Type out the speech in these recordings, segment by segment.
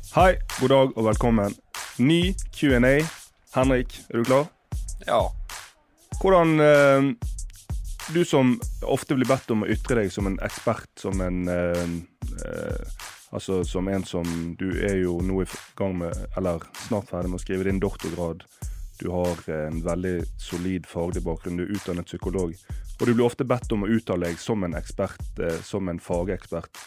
Hei, god dag og velkommen. Ny Q&A. Henrik, du klar? Ja. Hvordan, du som ofte blir bedt om å ytre deg som en ekspert, som altså som en som du jo nå i gang med, eller snart ferdig med å skrive din doktorgrad. Du har en veldig solid faglig bakgrunn, du utdannet psykolog, og du blir ofte bedt om å uttale deg som en ekspert, som en fagekspert.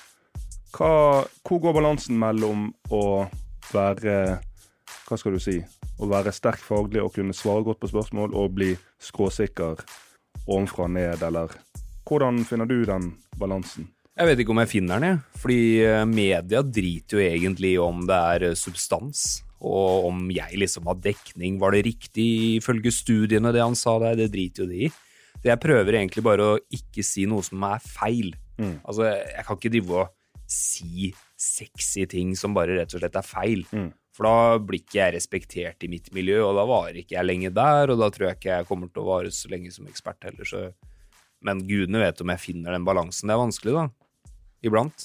Hvor går balansen mellom å være, hva skal du si, å være sterk faglig og kunne svare godt på spørsmål og bli skråsikker ovenfra og ned, eller hvordan finner du den balansen? Jeg vet ikke om jeg finner den, fordi media driter jo egentlig om det substans, og om jeg liksom har dekning, var det riktig ifølge studiene det han sa der, det driter jo de i. Så jeg prøver egentlig bare å ikke si noe som er feil. Altså, jeg kan ikke drive og si sexy ting som bare rett og slett er feil. For da blir ikke jeg respektert i mitt miljø, og da varer ikke jeg lenge der, og da tror jeg ikke jeg kommer til å vare så lenge som ekspert heller. Så. Men gudene vet om jeg finner den balansen. Det er vanskelig da, iblant.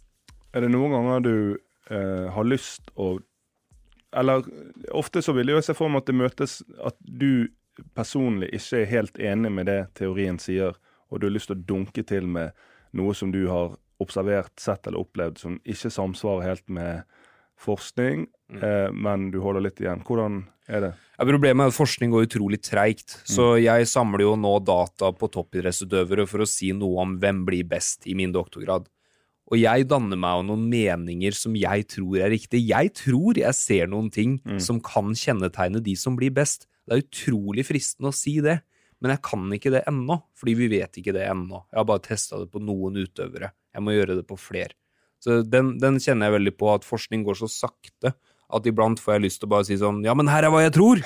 Er det noen ganger du har lyst å, eller ofte så vil jeg jo se for meg at det møtes, at du personlig ikke er helt enig med det teorien sier, og du har lyst til å dunke til med noe som du har observert, sett eller opplevd som ikke samsvarer helt med forskning, men du holder litt igjen. Hvordan er det? Ja, problemet er at forskning går utrolig treigt, så jeg samler jo nå data på toppidrettsutøvere for å si noe om hvem blir best i min doktorgrad. Og jeg danner meg av noen meninger som jeg tror er riktig. Jeg tror jeg ser noen ting som kan kjennetegne de som blir best. Det er utrolig fristende å si det, men jeg kan ikke det ennå, fordi vi vet ikke det ennå. Jeg har bare testet det på noen utøvere. Jeg må gjøre det på flere. Så den kjenner jeg veldig på, at forskning går så sakte, at iblant får jeg lyst til å bare si sånn, ja, men her er hva jeg tror!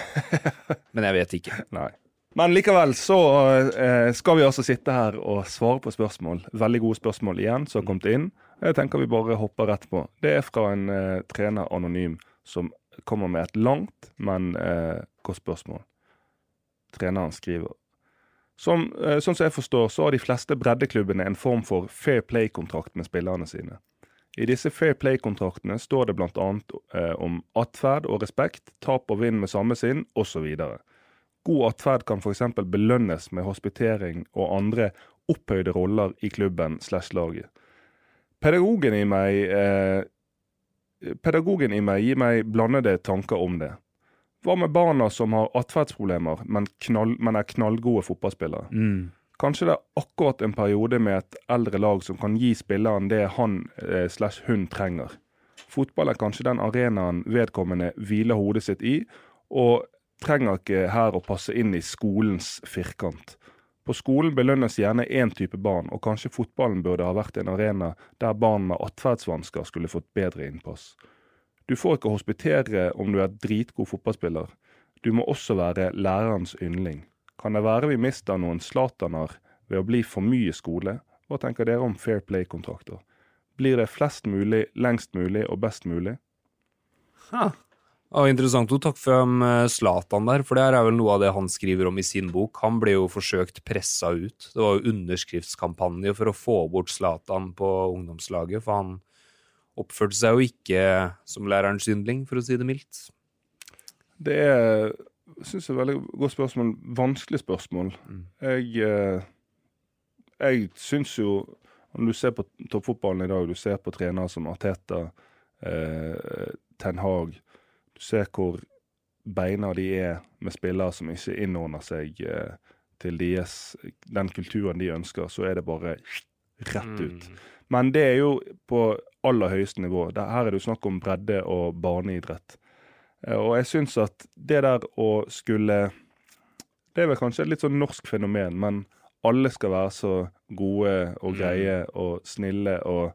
Men jeg vet ikke. Nei. Men likevel så skal vi altså sitte her og svare på spørsmål. Veldig gode spørsmål igjen som har kommet inn. Jeg tenker vi bare hopper rett på. Det er fra en trener anonym som kommer med et langt, men godt spørsmål. Treneren skriver. Sånn som jeg forstår, så har de fleste breddeklubbene en form for fair play-kontrakt med spillerne sine. I disse fair play-kontraktene står det blant annet om atferd og respekt, tap og vinn med samme sinn, og så videre. God atferd kan for eksempel belønnes med hospitering og andre opphøyde roller i klubben/laget. Pedagogen i meg gir meg blandede tanker om det. Hva med barna som har atferdsproblemer, men er knallgode fotballspillere? Kanskje det er akkurat en periode med et eldre lag som kan gi spilleren det han/hun trenger. Fotball er kanskje den arenaen vedkommende hviler hodet sitt i, og trenger ikke her å passe inn i skolens firkant. På skolen belønnes gjerne en type barn, og kanskje fotballen burde ha vært en arena der barn med atferdsvansker skulle fått bedre innpass. Du får ikke hospitere om du er dritgod fotballspiller. Du må også være lærerens yndling. Kan det være vi mister noen slataner ved å bli for mye skole? Hva tenker dere om fair play-kontrakter? Blir det flest mulig, lengst mulig og best mulig? Interessant å takke frem Zlatan der, for det er vel noe av det han skriver om i sin bok. Han ble jo forsøkt pressa ut. Det var jo underskriftskampanje for å få bort Zlatan på ungdomslaget, for han oppførte seg jo ikke som lærerens yndling, for å si det mildt. Det synes jeg er et veldig godt spørsmål. Vanskelig spørsmål. Jeg synes jo, om du ser på toppfotballen i dag, du ser på trenere som Arteta, Ten Hag, du ser hvor beina de er med spillere som ikke innordner seg til den kulturen de ønsker, så er det bare rett ut. Men det er jo på aller høyeste nivå. Her er det jo snakk om bredde og barneidrett. Og jeg synes at det der å skulle, det er vel kanskje et litt sånn norsk fenomen, men alle skal være så gode og greie og snille, og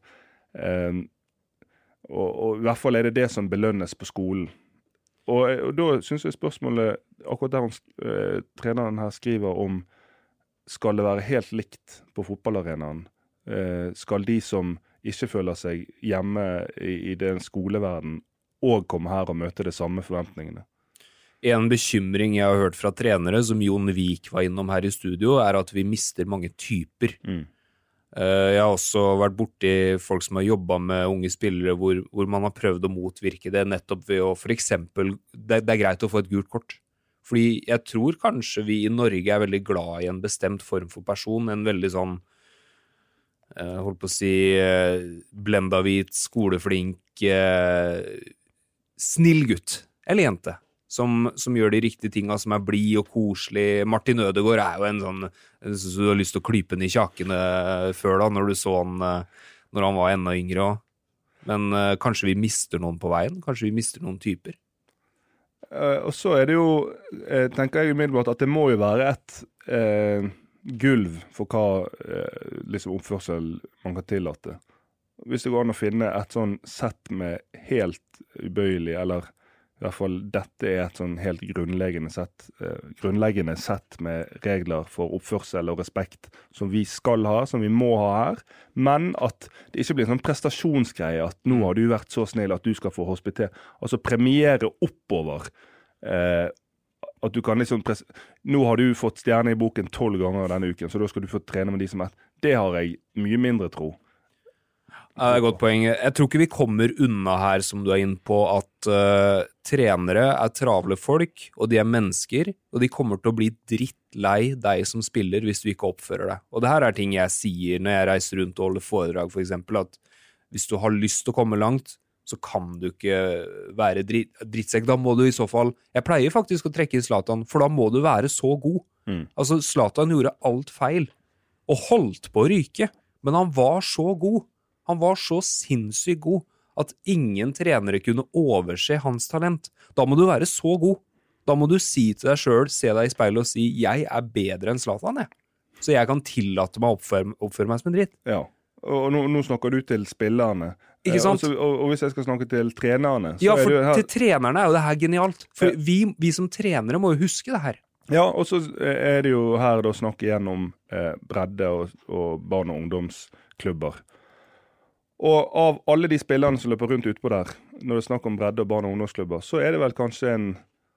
i hvert fall er det det som belønnes på skolen. Og da synes jeg spørsmålet, akkurat der treneren her skriver om, skal det være helt likt på fotballarenaen? Skal de som ikke føler seg hjemme i den skoleverden og komme her og møte de samme forventningene? En bekymring jeg har hørt fra trenere, som Jon Vik var innom her i studio, er at vi mister mange typer. Jeg har også vært borti folk som har jobbet med unge spillere hvor man har prøvd å motvirke det nettopp ved å, for eksempel, det er greit å få et gult kort. Fordi jeg tror kanskje vi i Norge er veldig glad i en bestemt form for person, en veldig sånn, holdt på å si, blendahvit, skoleflink, snill gutt, eller jente, som gjør de riktige tingene, som blid og koselig. Martin Ødegaard jo en sånn, så du har lyst til å klype den i kjakene før da, når du så han, når han var enda yngre også. Men kanskje vi mister noen på veien, kanskje vi mister noen typer. Og så det jo, tenker jeg umiddelbart at det må jo være et gulv for hva liksom oppførsel man kan tillate. Hvis det går an å finne et sånn sett med helt ubøyelig, eller i hvert fall dette et sånn helt grunnleggende sett med regler for oppførsel og respekt som vi skal ha, som vi må ha her, men at det ikke blir en sånn prestasjonsgreie at nå har du vært så snill at du skal få hospiter, altså premiere oppover, at du kan liksom nå har du fått stjerne i boken 12 ganger denne uken, så da skal du få trene med de som det har jeg mye mindre tro. Ja, det et godt poeng. Jeg tror ikke vi kommer unna her, som du inne på, at trenere travle folk, og de mennesker, og de kommer til å bli drittlei deg som spiller hvis du ikke oppfører deg. Og det her ting jeg sier når jeg reiser rundt og holder foredrag, for eksempel, at hvis du har lyst til å komme langt, så kan du ikke være drittsekk. Da må du i så fall, jeg pleier faktisk å trekke i Zlatan, for da må du være så god. Altså, Zlatan gjorde alt feil, og holdt på å ryke, men han var så god. Han var så sinnssykt god at ingen trenere kunne overse hans talent. Da må du være så god. Da må du si til deg selv, se deg i speilet og si, jeg bedre enn Zlatan, jeg. Så jeg kan tillate meg å oppføre meg som en dritt. Ja, og nå snakker du til spillerne. Ikke sant? Og hvis jeg skal snakke til trenerne, så ja, for det jo her... til trenerne jo det her genialt. For ja. vi som trenere må jo huske det her. Ja, og så det jo her da snakke igjennom bredde og barn- og ungdomsklubber. Og av alle de spillerne som løper rundt utpå der, når det er snakk om bredde og barn- og ungdomsklubber, så det vel kanskje en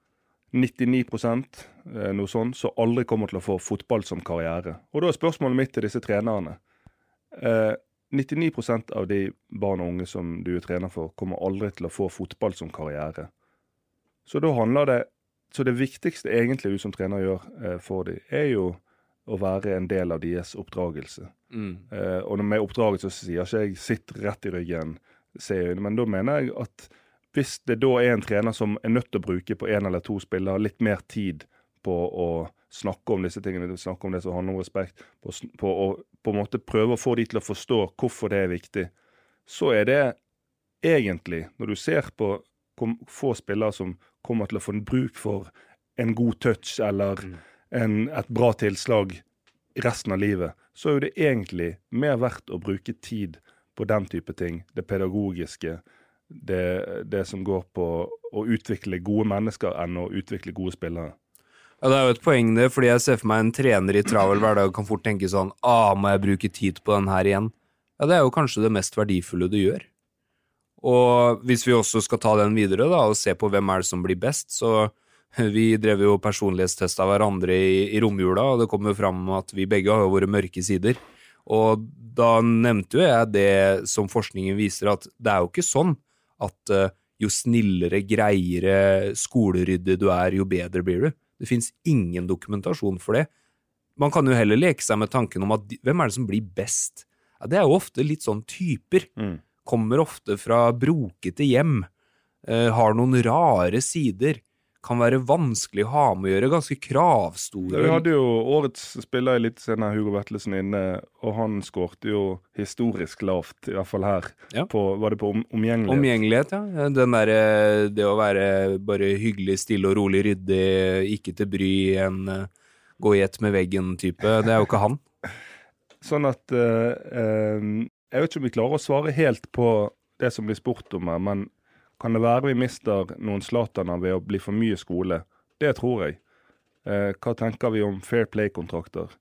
99%, noe sånt, som aldri kommer til å få fotball som karriere. Og da spørsmålet mitt til disse trenerne. 99% av de barn og unge som du trener for, kommer aldri til å få fotball som karriere. Så da handler det, så det viktigste egentlig du som trener gjør for dem, jo å være en del av deres oppdragelse. Og med oppdragelse så sier ikke jeg sitt rett i ryggen, men da mener jeg at hvis det da en trener som nødt til å bruke på en eller to spillere litt mer tid på å snakke om disse tingene, snakke om det som handler om respekt, på å på en måte prøve å få de til å forstå hvorfor det viktig, så det egentlig, når du ser på få spillere som kommer til å få en bruk for en god touch eller et bra tilslag resten av livet, så det egentlig mer verdt å bruke tid på den type ting, det pedagogiske, det som går på å utvikle gode mennesker enn å utvikle gode spillere. Ja, det jo et poeng det, fordi jeg ser for meg en trener i travel hverdag kan fort tenke sånn, må jeg bruke tid på den her igjen? Ja, det jo kanskje det mest verdifulle du gjør. Og hvis vi også skal ta den videre da, og se på hvem det som blir best, så vi drev jo personlighetstest av hverandre i romjula, og det kom jo fram at vi begge har jo våre mørke sider. Og da nevnte jo jeg det som forskningen viser, at det jo ikke sånn at jo snillere, greiere, skoleryddig du jo bedre blir du. Det finnes ingen dokumentasjon for det. Man kan jo heller leke seg med tanken om at hvem det som blir best? Ja, det jo ofte litt sånn typer. Kommer ofte fra brokete hjem, har noen rare sider, kan være vanskelig å ha med å gjøre, ganske kravstore. Vi hadde jo årets spiller i Eliteserien, Hugo Vetlesen inne, og han skårte jo historisk lavt, i hvert fall her. Ja. Var det på omgjengelighet? Omgjengelighet, ja. Den der, det å være bare hyggelig, stille og rolig, ryddig, ikke til bry, en gå i ett med veggen type, det jo ikke han. Sånn at, jeg vet ikke om vi klarer å svare helt på det som blir spurt om her, men kan det være vi mister noen Zlataner ved å bli for mye skole? Det tror jeg. Hva tenker vi om fair play-kontrakter?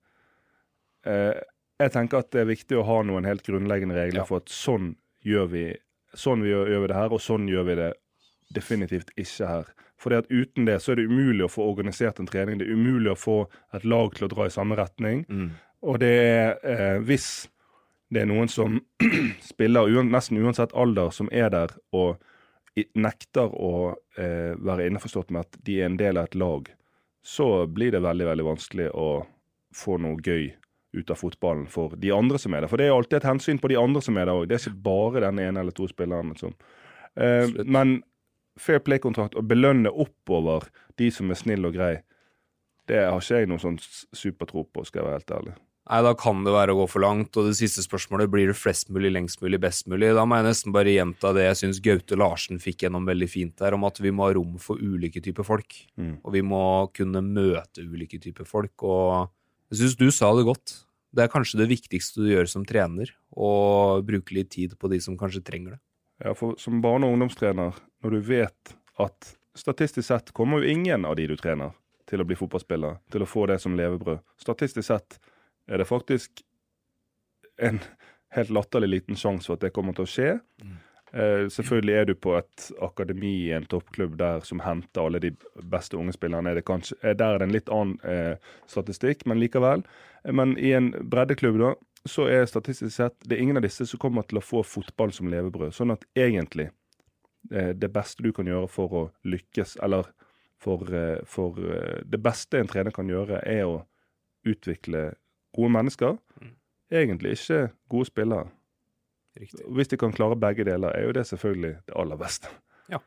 Jeg tenker at det viktig å ha noen helt grunnleggende regler for at sånn gjør vi det her, og sånn gjør vi det definitivt ikke her. Fordi at uten det så det umulig å få organisert en trening, det umulig å få et lag til å dra i samme retning, og det hvis det noen som spiller nesten uansett alder som der og nekter å være innforstått med at de en del av et lag, så blir det veldig, veldig vanskelig å få noe gøy ut av fotballen for de andre som der. For det alltid et hensyn på de andre som der også. Det ikke bare den ene eller to spillerne som. Men fair play-kontrakt og belønne oppover de som snill og grei, det har ikke jeg noen sånn supertro på, skal jeg være helt ærlig. Nei, da kan det være å gå for langt, og det siste spørsmålet blir det flest mulig, lengst mulig, best mulig. Da må jeg nesten bare gjenta det jeg synes Gaute Larsen fikk gjennom veldig fint der, om at vi må ha rom for ulike typer folk, og vi må kunne møte ulike typer folk, og jeg synes du sa det godt. Det kanskje det viktigste du gjør som trener, å bruke litt tid på de som kanskje trenger det. Ja, for som barne- og ungdomstrener, når du vet at statistisk sett kommer jo ingen av de du trener til å bli fotballspiller, til å få det som levebrød. Statistisk sett det faktisk en helt latterlig liten sjanse for at det kommer til å skje. Selvfølgelig du på et akademi i en toppklubb der som henter alle de beste unge spillerne. Der det en litt annen statistikk, men likevel. Men i en breddeklubb da, så statistisk sett, det ingen av disse som kommer til å få fotball som levebrød. Sånn at egentlig det beste du kan gjøre for å lykkes, eller for det beste en trener kan gjøre, å utvikle gode mennesker, egentlig ikke gode spillere. Riktig. Hvis de kan klare begge deler, jo det selvfølgelig det aller beste. Ja.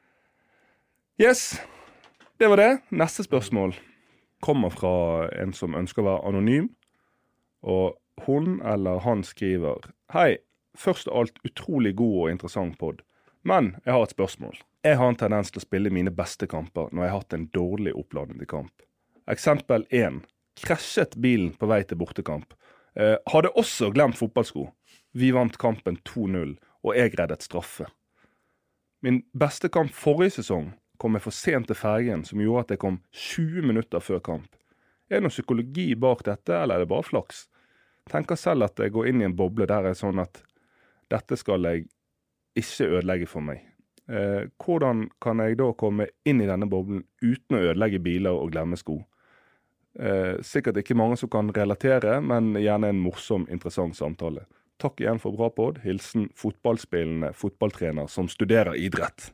Yes, det var det. Neste spørsmål kommer fra en som ønsker å være anonym, og hun eller han skriver: Hei, først og alt utrolig god og interessant podd, men jeg har et spørsmål. Jeg har en tendens til å spille mine beste kamper når jeg har hatt en dårlig oppladning til kamp. Eksempel 1. Krasjet bilen på vei til bortekamp. Hadde også glemt fotballsko. Vi vant kampen 2-0, og jeg reddet straffe. Min beste kamp forrige sesong kom jeg for sent til fergen, som gjorde at jeg kom 20 minutter før kamp. Det noe psykologi bak dette, eller det bare flaks? Tenker selv at jeg går inn i en boble der sånn at dette skal jeg ikke ødelegge for meg. Hvordan kan jeg da komme inn i denne boblen uten å ødelegge biler og glemme sko? Sikkert ikke mange som kan relatere, men gjerne en morsom, interessant samtale. Takk igjen for bra podd. Hilsen fotballspillende fotballtrener som studerer idrett.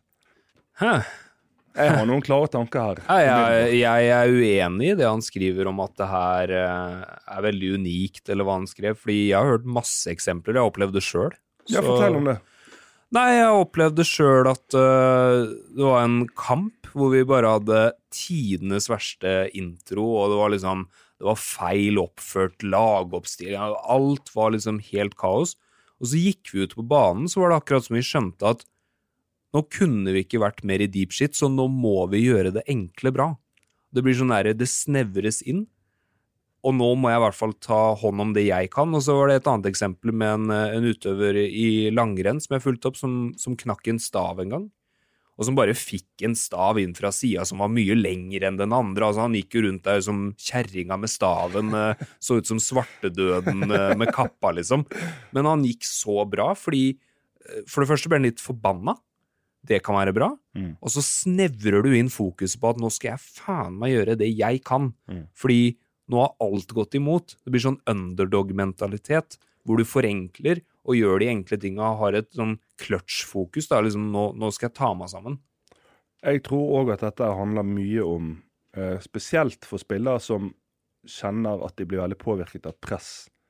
Jeg har noen klare tanker her. Jeg uenig i det han skriver om at det her veldig unikt, eller hva han skrev, fordi jeg har hørt masse eksempler, jeg har opplevd det selv. Ja, fortell om det. Nei, jeg opplevde selv at det var en kamp hvor vi bare hadde tidenes verste intro, og det var feil oppført, lagoppstilling, alt var liksom helt kaos. Og så gikk vi ut på banen, så var det akkurat som vi skjønte at nå kunne vi ikke vært mer i deep shit, så nå må vi gjøre det enkle bra. Det blir sånn der, det snevres inn, og nå må jeg i hvert fall ta hånd om det jeg kan. Og så var det et annet eksempel med en utøver i langrenn som jeg fulgte opp, som knakk en stav en gang, og som bare fikk en stav inn fra siden som var mye lengre enn den andre. Altså, han gikk jo rundt der som kjerringa med staven, så ut som svartedøden med kappa, liksom. Men han gikk så bra, fordi for det første ble han litt forbanna. Det kan være bra. Og så snevrer du inn fokuset på at nå skal jeg faen meg gjøre det jeg kan. Fordi nå har alt gått imot. Det blir sånn underdog-mentalitet, hvor du forenkler og gjør de enkle tingene og har et sånn clutch-fokus. Liksom, nå skal jeg ta meg sammen. Jeg tror også at dette handler mye om, spesielt for spillere som kjenner at de blir veldig påvirket av press.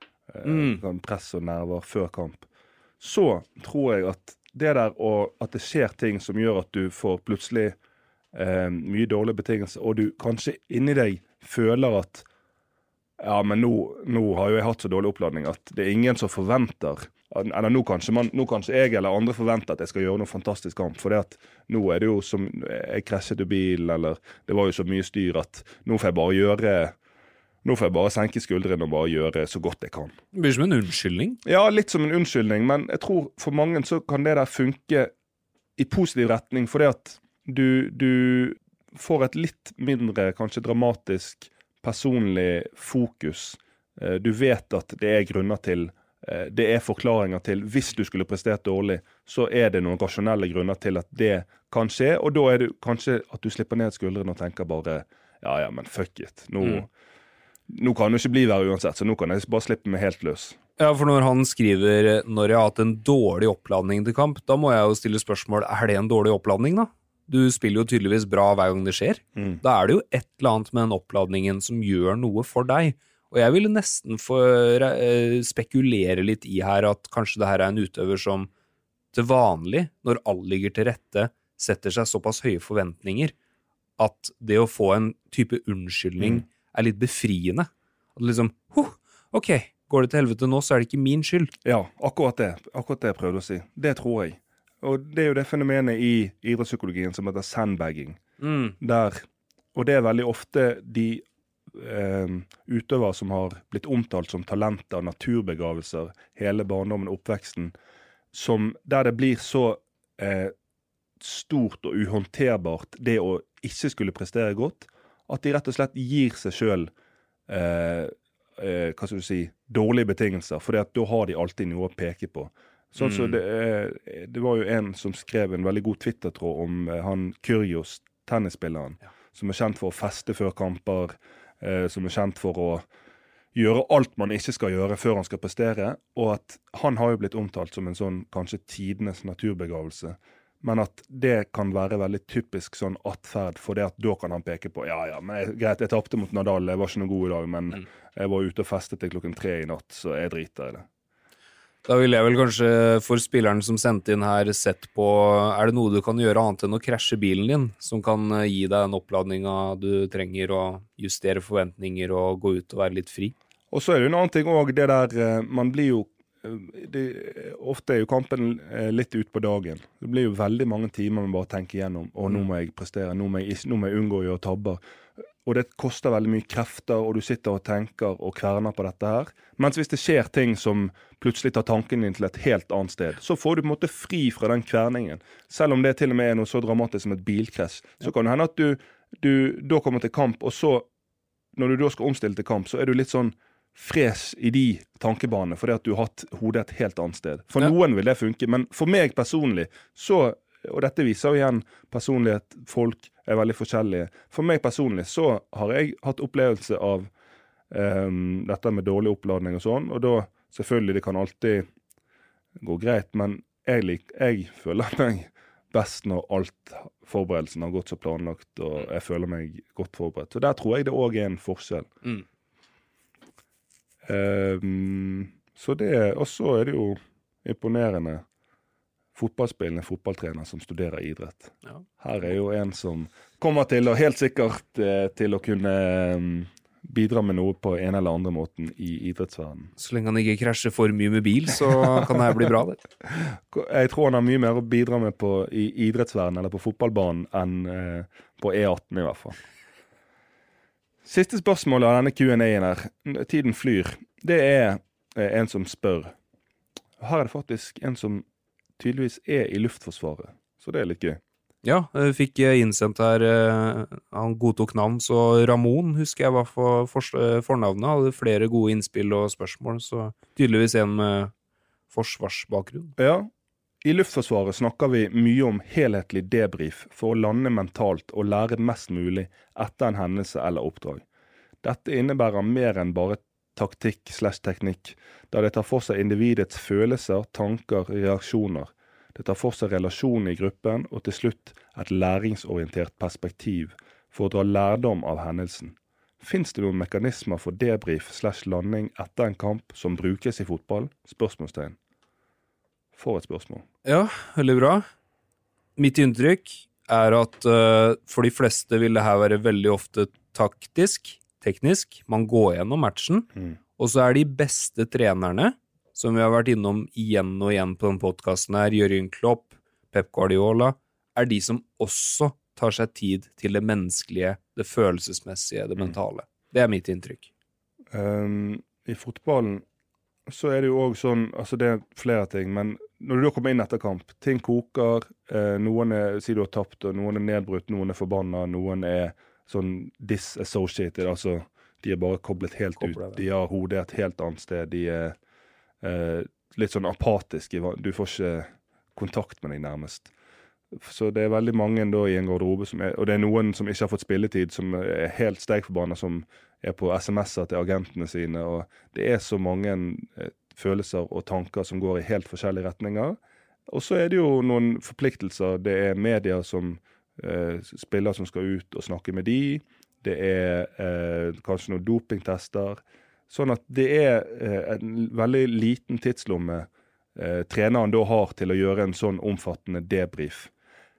Press og nerver før kamp. Så tror jeg at det der, og at det skjer ting som gjør at du får plutselig mye dårlige betingelser, og du kanskje inni deg føler at ja, men nå har jo jeg hatt så dårlig oppladning at det ingen som forventer, eller nå kanskje jeg eller andre forventer at jeg skal gjøre noe fantastisk kamp, for det at nå det jo som jeg krasjet i bilen, eller det var jo så mye styr at nå får jeg bare senke skuldrene og bare gjøre så godt jeg kan. Det blir som en unnskyldning. Ja, litt som en unnskyldning, men jeg tror for mange så kan det der funke i positiv retning, for det at du får et litt mindre, kanskje dramatisk, personlig fokus. Du vet at det grunner til, det forklaringer til, hvis du skulle prestert dårlig, så det noen rasjonelle grunner til at det kan skje, og da det kanskje at du slipper ned skuldrene og tenker bare, ja, men fuck it, nå kan det ikke bli verre uansett, så nå kan jeg bare slippe meg helt løs. Ja, for når han skriver når jeg har hatt en dårlig oppladning til kamp, da må jeg jo stille spørsmål, det en dårlig oppladning da? Du spiller jo tydeligvis bra hver gang det skjer. Da det jo et eller annet med den oppladningen som gjør noe for deg. Og jeg ville nesten få spekulere litt i her at kanskje det her en utøver som til vanlig, når alt ligger til rette, setter seg såpass høye forventninger, at det å få en type unnskyldning litt befriende. At liksom, ok, går det til helvete nå, så det ikke min skyld. Ja, akkurat det jeg prøvde å si. Det tror jeg. Og det jo det fenomenet i idrettspsykologien som heter sandbagging. Og det veldig ofte de utøvere som har blitt omtalt som talenter, naturbegavelser, hele barndommen og oppveksten, der det blir så stort og uhåndterbart det å ikke skulle prestere godt, at de rett og slett gir seg selv hva skal du si, dårlige betingelser, for da har de alltid noe å peke på. Så det var jo en som skrev en veldig god Twitter-tråd om han Kyrgios, tennisspilleren, som kjent for å feste før kamper, som kjent for å gjøre alt man ikke skal gjøre før han skal prestere, og at han har jo blitt omtalt som en sånn kanskje tidenes naturbegavelse, men at det kan være veldig typisk sånn atferd, for det at da kan han peke på, men greit, jeg tapte mot Nadal, jeg var ikke noe god i dag, men jeg var ute og festet til 3 i natt, så jeg driter i det. Da vil jeg vel kanskje for spilleren som sendte inn her sett på, det noe du kan gjøre annet enn å krasje bilen din, som kan gi deg den oppladningen du trenger å justere forventninger og gå ut og være litt fri? Og så det jo en annen ting også, det der, man blir jo, ofte jo kampen litt ut på dagen. Det blir jo veldig mange timer man bare tenker igjennom, nå må jeg prestere, nå må jeg unngå å gjøre tabber. Og det koster veldig mye krefter, og du sitter og tenker og kverner på dette her. Mens hvis det skjer ting som plutselig tar tanken din til et helt annet sted, så får du på en måte fri fra den kverningen. Selv om det til og med noe så dramatisk som et bilkrasj, så kan det hende at du da kommer til kamp, og så, når du da skal omstille til kamp, så du litt sånn fres i de tankebanene, fordi at du har hatt hodet et helt annet sted. For noen vil det funke, men for meg personlig, så, og dette viser jo igjen personlighet, folk veldig forskjellige. For meg personlig så har jeg hatt opplevelse av dette med dårlig oppladning og sånn, og da selvfølgelig det kan alltid gå greit, men jeg føler meg best når alt forberedelsen har gått så planlagt, og jeg føler meg godt forberedt. Så der tror jeg det også en forskjell. Så det, og så det jo imponerende fotballspillende fotballtrener som studerer idrett. Her jo en som kommer til, og helt sikkert til å kunne bidra med noe på en eller andre måten i idrettsverdenen. Så lenge han ikke krasjer for mye med bil, så kan det bli bra det. Jeg tror han har mye mer å bidra med i idrettsverdenen eller på fotballbanen enn på E18 i hvert fall. Siste spørsmålet av denne Q&A-en her, tiden flyr, det en som spør. Her det faktisk en som tydeligvis i Luftforsvaret, så det litt gøy. Ja, jeg fikk innsendt her, han godtok navn, så Ramon husker jeg var fornavnet, hadde flere gode innspill og spørsmål, så tydeligvis en med forsvarsbakgrunn. Ja, i Luftforsvaret snakker vi mye om helhetlig debrief for å lande mentalt og lære mest mulig etter en hendelse eller oppdrag. Dette innebærer mer enn bare taktikk/teknikk, der det tar for seg individets følelser, tanker, reaksjoner. Det tar for seg relasjonen i gruppen, og til slutt et læringsorientert perspektiv for å dra lærdom av hendelsen. Finns det noen mekanismer for debrief/landing etter en kamp som brukes i fotball? Spørsmålstegn. For et spørsmål. Ja, veldig bra. Mitt inntrykk at for de fleste vil det her være veldig ofte taktisk, teknisk. Man går gjennom matchen, og så de beste trenerne, som vi har vært innom igjen og igjen på den podcasten her, Jürgen Klopp, Pep Guardiola, de som også tar seg tid til det menneskelige, det følelsesmessige, det mentale. Det mitt inntrykk. I fotballen så det jo også sånn, altså det flere ting, men når du da kommer inn etter kamp, ting koker, noen sier du har tapt, og noen nedbrutt, noen forbannet, noen sånn disassociated, altså de bare koblet helt ut, de har hodet et helt annet sted, de litt sånn apatiske, du får ikke kontakt med deg nærmest. Så det veldig mange da i en garderobe, og det noen som ikke har fått spilletid, som helt stegforbannet, som på SMS-er til agentene sine, og det så mange følelser og tanker som går i helt forskjellige retninger. Og så det jo noen forpliktelser. Det medier som spillere som skal ut og snakke med de. Det kanskje noen dopingtester. Sånn at det en veldig liten tidslomme treneren da har til å gjøre en sånn omfattende debrief.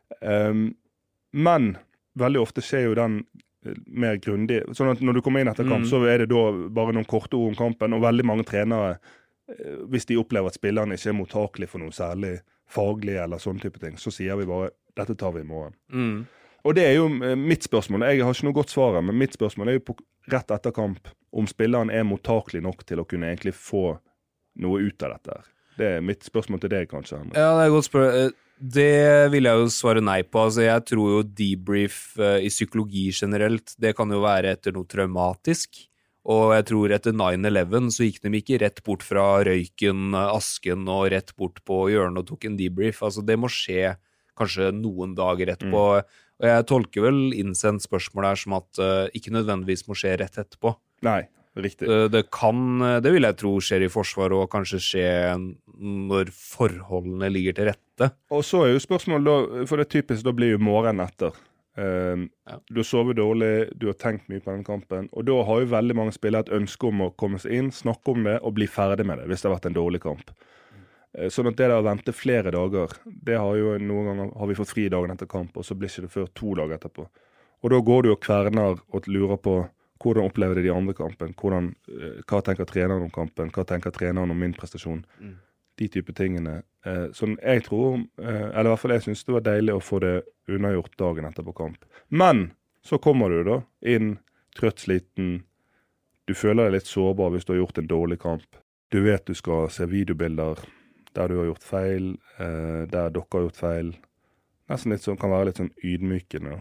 Men veldig ofte skjer jo den mer grundig. Sånn at når du kommer inn etter kamp, så det da bare noen korte ord om kampen, og veldig mange trenere, hvis de opplever at spillerne ikke mottakelig for noe særlig faglig eller sånne type ting, så sier vi bare, dette tar vi i morgen. Og det jo mitt spørsmål. Jeg har ikke noe godt svar, men mitt spørsmål jo på rett etter kamp, om spilleren mottakelig nok til å kunne egentlig få noe ut av dette. Det mitt spørsmål til deg, kanskje. Ja, det et godt spørsmål. Det vil jeg jo svare nei på. Altså, jeg tror jo debrief i psykologi generelt, det kan jo være etter noe traumatisk. Og jeg tror etter 9/11 så gikk de ikke rett bort fra røyken, asken og rett bort på hjørnet og tok en debrief. Altså, det må skje kanskje noen dager etterpå. Og jeg tolker vel innsendt spørsmål her som at ikke nødvendigvis må skje rett etterpå. Nei, riktig. Det vil jeg tro skjer i forsvar og kanskje skje når forholdene ligger til rette. Og så jo spørsmålet da, for det typisk, da blir jo morgenen etter. Du har sovet dårlig, du har tenkt mye på den kampen, og da har jo veldig mange spillere et ønske om å komme seg inn, snakke om det og bli ferdig med det, hvis det har vært en dårlig kamp. Sånn at det der å vente flere dager, det har jo noen ganger har vi fått fri dagen etter kamp, og så blir ikke det før 2 dager etterpå. Og da går du og kverner og lurer på hvordan opplever de andre kampen, hva tenker treneren om kampen, hva tenker treneren om min prestasjon, de type tingene. Sånn jeg tror, eller i hvert fall jeg synes det var deilig å få det unnagjort dagen etter på kamp. Men så kommer du da inn, trøtt, sliten, du føler deg litt sårbar hvis du har gjort en dårlig kamp. Du vet du skal se videobilder der du har gjort feil, der dere har gjort feil. Nesten litt sånn, kan være litt sånn ydmykende.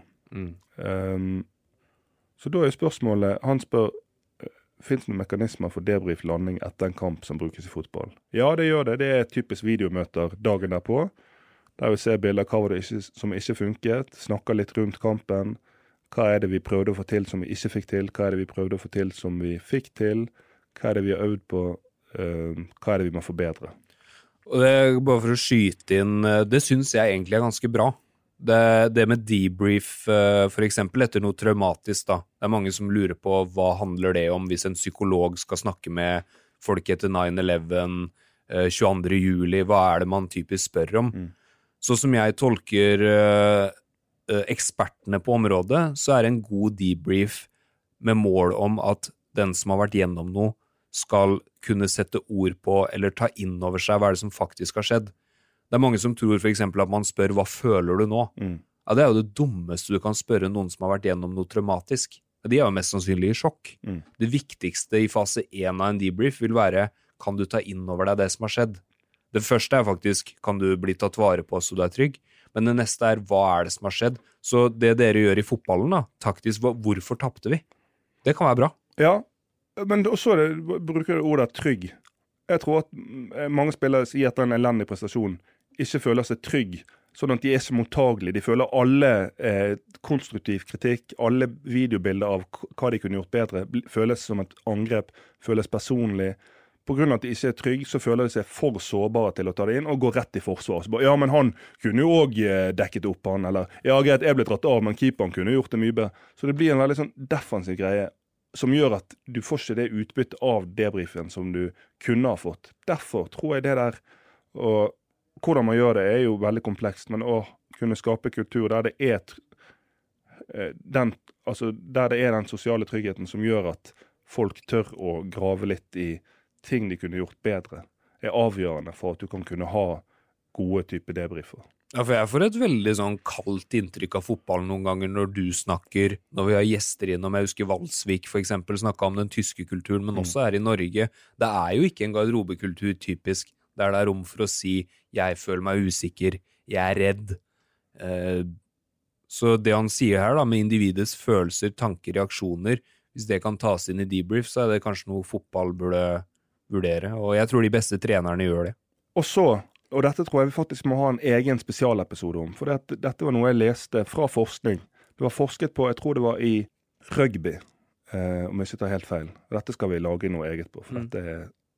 Så da spørsmålet, han spør, finnes det noen mekanismer for debrief-landing etter en kamp som brukes i fotball? Ja, det gjør det. Det typisk videomøter dagen derpå, der vi ser bilder av hva var det som ikke funket, snakker litt rundt kampen, hva det vi prøvde å få til som vi ikke fikk til, hva det vi prøvde å få til som vi fikk til, hva det vi har øvd på, hva det vi må forbedre. Og det bare for å skyte inn, det synes jeg egentlig ganske bra. Det med debrief, for eksempel, etter noe traumatisk da. Det mange som lurer på hva handler det om hvis en psykolog skal snakke med folk etter 9/11, 22. juli, hva det man typisk spør om? Så som jeg tolker ekspertene på området, så det en god debrief med mål om at den som har vært gjennom noe, skal kunne sette ord på eller ta inn over seg hva det som faktisk har skjedd. Det mange som tror for eksempel at man spør hva føler du nå? Ja, det jo det dummeste du kan spørre noen som har vært gjennom noe traumatisk. De jo mest sannsynlig i sjokk. Det viktigste i fase 1 av en debrief vil være, kan du ta inn over deg det som har skjedd? Det første faktisk, kan du bli tatt vare på så du trygg? Men det neste hva det som har skjedd? Så det dere gjør i fotballen da, taktisk, hvorfor tappte vi? Det kan være bra. Ja, men også bruker du ordet trygg. Jeg tror at mange spillere sier etter en elendig prestasjon ikke føler seg trygg, sånn at de ikke mottagelige. De føler alle konstruktiv kritikk, alle videobilder av hva de kunne gjort bedre, føles som et angrep, føles personlig. På grunn av at de ikke trygg, så føler de seg for sårbare til å ta det inn, og gå rett i forsvar. Så bare, ja, men han kunne jo også dekket opp han, eller ja, greit, jeg ble dratt av, men keeperen kunne gjort det mye bedre. Så det blir en veldig sånn defensiv greie, som gjør at du får ikke det utbytte av debriefen som du kunne ha fått. Derfor tror jeg det der, og hvordan man gjør det jo veldig komplekst, men å kunne skape kultur der det den sosiale tryggheten som gjør at folk tør å grave litt i ting de kunne gjort bedre, avgjørende for at du kan kunne ha gode typer debriefer. Ja, for jeg får et veldig sånn kaldt inntrykk av fotballen noen ganger når du snakker, når vi har gjester innom, jeg husker Valsvik for eksempel, snakket om den tyske kulturen, men også her i Norge. Det jo ikke en garderobekultur typisk, der det rom for å si, jeg føler meg usikker, jeg redd. Så det han sier her da, med individets følelser, tanker, reaksjoner, hvis det kan tas inn i debrief, så det kanskje noe fotball burde vurdere, og jeg tror de beste trenerne gjør det. Og dette tror jeg vi faktisk må ha en egen spesialepisode om, for dette var noe jeg leste fra forskning. Det var forsket på, jeg tror det var i rugby, om jeg ikke tar helt feil. Dette skal vi lage noe eget på, for dette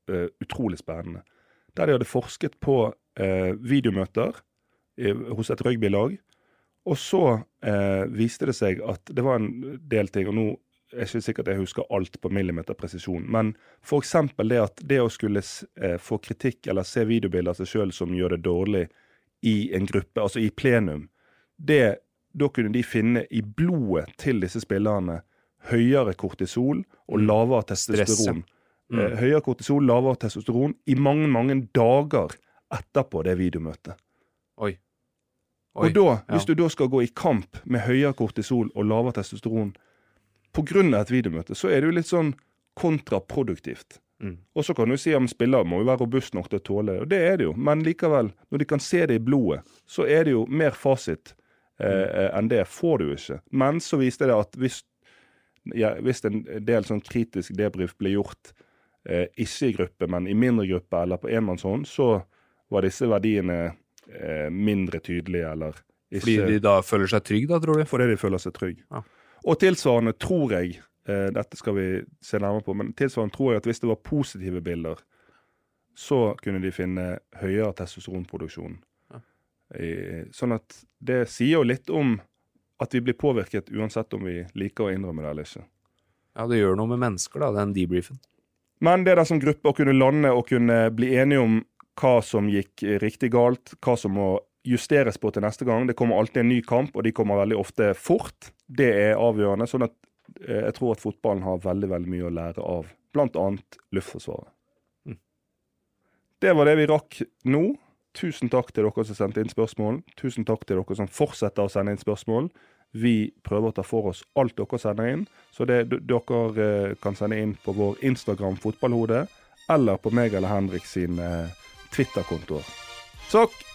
utrolig spennende. Der de hadde forsket på videomøter hos et rugbylag, og så viste det seg at det var en del ting, og nå er ikke sikkert jeg husker alt på millimeter presisjon, men for eksempel det at det å skulle få kritikk eller se videobilder av seg selv som gjør det dårlig i en gruppe, altså i plenum, da kunne de finne i blodet til disse spillerne høyere kortisol og lavere testosteron. Høyere kortisol, lavere testosteron i mange, mange dager etterpå det videomøtet. Oi. Og da, hvis du da skal gå i kamp med høyere kortisol og lavere testosteron på grunn av et videomøte, så er det jo litt sånn kontraproduktivt. Og så kan du si at spillere må jo være robust nok til å tåle det, og det er det jo. Men likevel, når de kan se det i blodet, så er det jo mer fasit enn det får du ikke. Men så viste det at hvis en del sånn kritisk debrief ble gjort ikke i gruppe, men i mindre gruppe eller på enmannshånd, så var disse verdiene mindre tydelige eller ikke. Fordi de da føler seg trygg da, tror du? Fordi de føler seg trygg. Ja. Og tilsvarende tror jeg, dette skal vi se nærmere på, men tilsvarende tror jeg at hvis det var positive bilder, så kunne de finne høyere testosteronproduksjon. Ja. Sånn at det sier jo litt om at vi blir påvirket uansett om vi liker å innrømme det eller ikke. Ja, det gjør noe med mennesker da, den debriefen. Men det der som gruppe å kunne lande og kunne bli enige om hva som gikk riktig galt, hva som må justeres på til neste gang. Det kommer alltid en ny kamp, og de kommer veldig ofte fort. Det er avgjørende, sånn at jeg tror at fotballen har veldig, veldig mye å lære av, blant annet Luftforsvaret. Det var det vi rakk nå. Tusen takk til dere som sendte inn spørsmål. Tusen takk til dere som fortsetter å sende inn spørsmål. Vi prøver å ta for oss alt dere sender inn, så dere kan sende inn på vår Instagram Fotballhode, eller på meg eller Henrik sin Twitter-kontoer. Takk!